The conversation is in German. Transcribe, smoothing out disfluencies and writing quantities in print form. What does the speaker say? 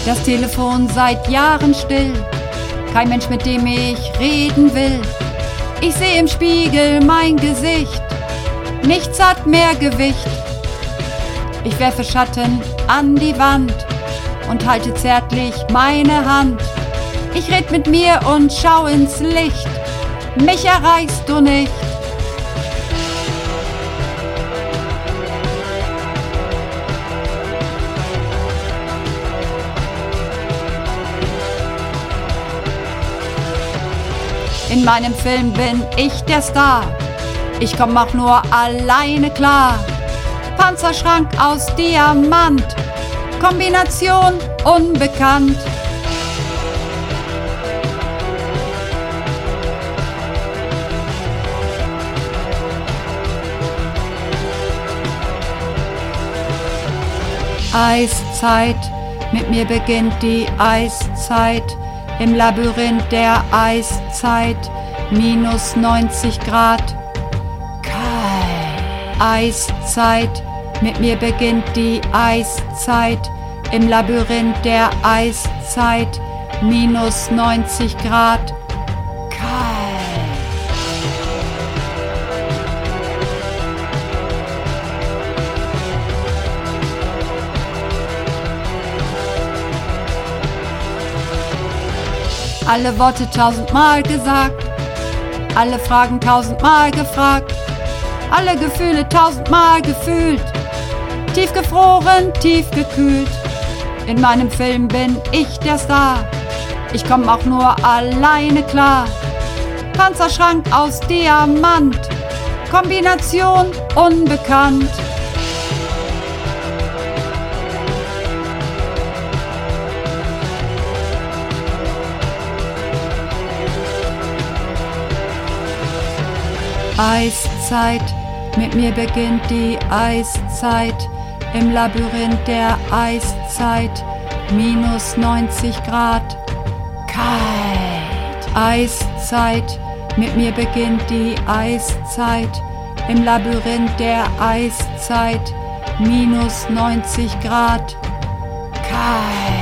Das Telefon seit Jahren still, kein Mensch, mit dem ich reden will. Ich sehe im Spiegel mein Gesicht, nichts hat mehr Gewicht. Ich werfe Schatten an die Wand und halte zärtlich meine Hand. Ich red mit mir und schau ins Licht, mich erreichst du nicht. In meinem Film bin ich der Star, ich komm auch nur alleine klar. Panzerschrank aus Diamant, Kombination unbekannt. Eiszeit, mit mir beginnt die Eiszeit. Im Labyrinth der Eiszeit, minus 90 Grad, kalt. Eiszeit, mit mir beginnt die Eiszeit. Im Labyrinth der Eiszeit, minus 90 Grad, kalt. Alle Worte 1000-mal gesagt, alle Fragen 1000-mal gefragt, alle Gefühle 1000-mal gefühlt, tief gefroren, tief gekühlt. In meinem Film bin ich der Star, ich komm auch nur alleine klar. Panzerschrank aus Diamant, Kombination unbekannt. Eiszeit, mit mir beginnt die Eiszeit. Im Labyrinth der Eiszeit, minus 90 Grad, kalt. Eiszeit, mit mir beginnt die Eiszeit. Im Labyrinth der Eiszeit, minus 90 Grad, kalt.